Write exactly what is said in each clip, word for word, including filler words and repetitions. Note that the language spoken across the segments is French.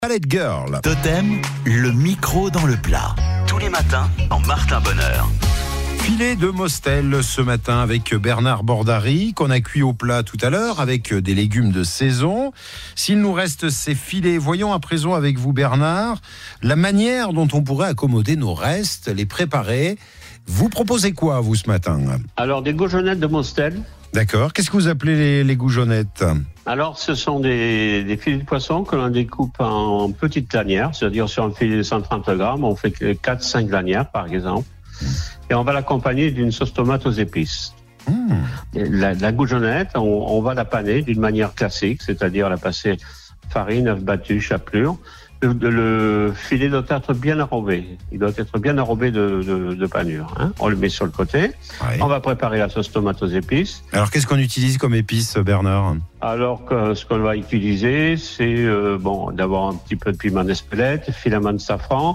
Palette Girl. Totem, le micro dans le plat. Tous les matins, en Martin Bonheur. Filet de Mostel ce matin avec Bernard Bordary, qu'on a cuit au plat tout à l'heure avec des légumes de saison. S'il nous reste ces filets, voyons à présent avec vous Bernard, la manière dont on pourrait accommoder nos restes, les préparer. Vous proposez quoi vous ce matin ? Alors des goujonnettes de Mostel. D'accord, qu'est-ce que vous appelez les, les goujonnettes ? Alors ce sont des, des filets de poisson que l'on découpe en petites lanières, c'est-à-dire sur un filet de cent trente grammes, on fait quatre cinq lanières par exemple. Et on va l'accompagner d'une sauce tomate aux épices. Mmh. La, la goujonnette, on, on va la paner d'une manière classique, c'est-à-dire la passer farine, œuf battu, chapelure. Le, le filet doit être bien enrobé. Il doit être bien enrobé de, de, de panure. Hein. On le met sur le côté. Ouais. On va préparer la sauce tomate aux épices. Alors, qu'est-ce qu'on utilise comme épices, Bernard ? Alors, que, ce qu'on va utiliser, c'est euh, bon, d'avoir un petit peu de piment d'Espelette, filament de safran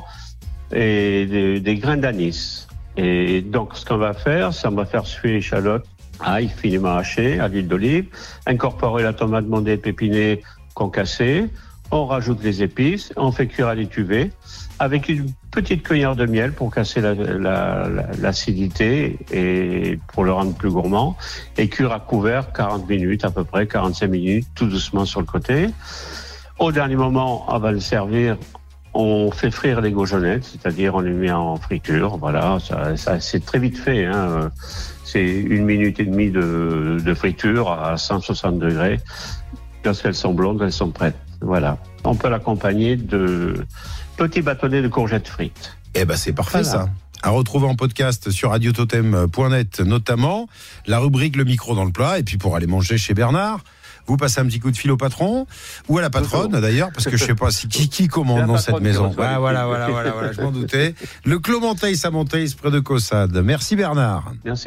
et des, des grains d'anis. Et donc, ce qu'on va faire, c'est on va faire suer l'échalote, ail finement haché, à l'huile d'olive, incorporer la tomate mondée et pépinée concassée. On rajoute les épices, on fait cuire à l'étuvée avec une petite cuillère de miel pour casser la, la, la, l'acidité et pour le rendre plus gourmand. Et cuire à couvert quarante minutes à peu près, quarante-cinq minutes, tout doucement sur le côté. Au dernier moment, on va le servir. On fait frire les goujonnettes, c'est-à-dire on les met en friture. Voilà, ça, ça c'est très vite fait. Hein. C'est une minute et demie de, de friture à cent soixante degrés. Lorsqu'elles sont blondes, elles sont prêtes. Voilà. On peut l'accompagner de petits bâtonnets de courgettes frites. Eh ben c'est parfait voilà. Ça. À retrouver en podcast sur radio totem point net notamment, la rubrique Le micro dans le plat. Et puis pour aller manger chez Bernard, vous passez un petit coup de fil au patron ou à la patronne d'ailleurs, parce que je sais pas si qui, qui commande dans cette maison. Ah, voilà, voilà, voilà, voilà, je m'en doutais. Le Clos Monteil, ça Monteil, près de Caussade. Merci Bernard. Merci.